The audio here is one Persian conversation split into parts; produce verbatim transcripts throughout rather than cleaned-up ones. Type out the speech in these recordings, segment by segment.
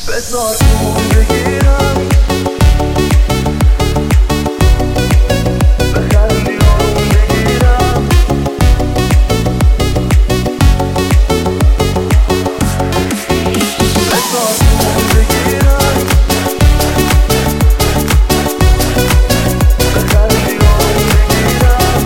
بذار جون بگیرم بخندی آروم بگیرم بذار جون بگیرم بخندی آروم بگیرم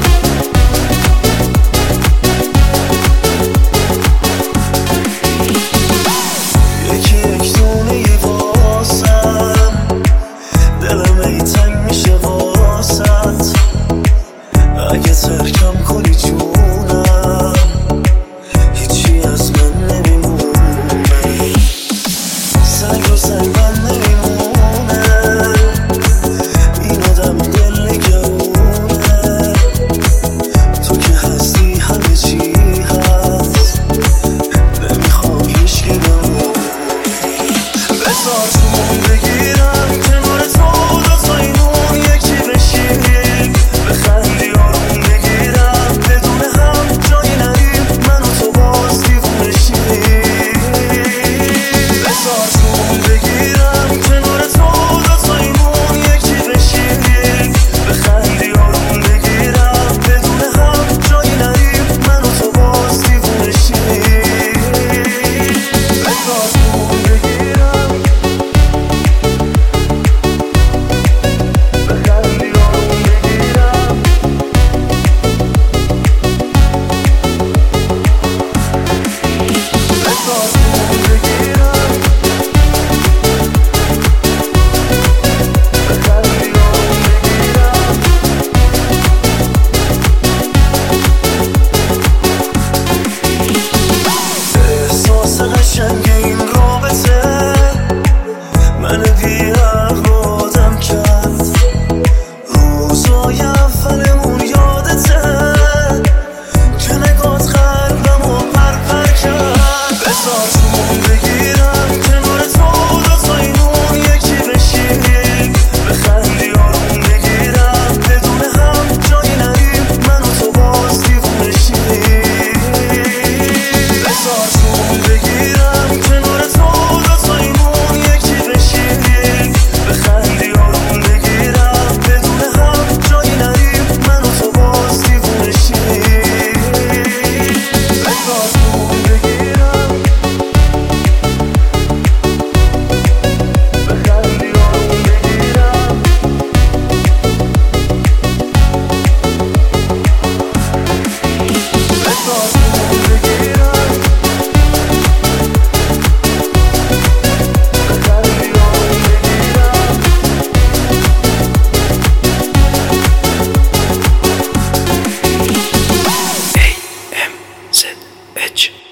یکی یک دونه ی واسم دلم ای تنگ میشه واسط اگه ترکم کنی جونم هیچی از من نمیمونه سنگ رو سنگ من نمیمونه این آدم دل نگرونه تو که هستی همه چی هست نمیخوام هیچکی بمونه بذار جون بگیرم کنار تو دو تا ایمون یکی بشیم بخندی آروم بگیرم بدون هم جایی نریم من و تو باز دیوونه شیم بذار جون بگیرم کنار تو دو تا ایمون یکی بشیم بخندی آروم بگیرم بدون هم جایی نریم من و تو باز دیوونه شیم بذار جون بگیرم بخندی آروم بگیرم بذار جون بگیرم بخندی آروم بگیرم احساس قشنگ این رابطه من بی‌عقل آدم کرد روزای اولمون یادته که نگات قلبمو پرپر کرد بذار جون بگیرم کنار تو دو تا ایمون یکی بشیم بخندی آروم بگیرم بدون هم جایی نریم من و تو باز دیوونه شیم بذار جون بگیرم کنار تو دو تا ایمون یکی بشیم بخندی آروم بگیرم بدون هم جایی نریم من و تو باز دیوونه شیم بذار جون بگیرم بخندی آروم بگیرم بذار جون بگیرم بخندی آروم بگیرم A M Z H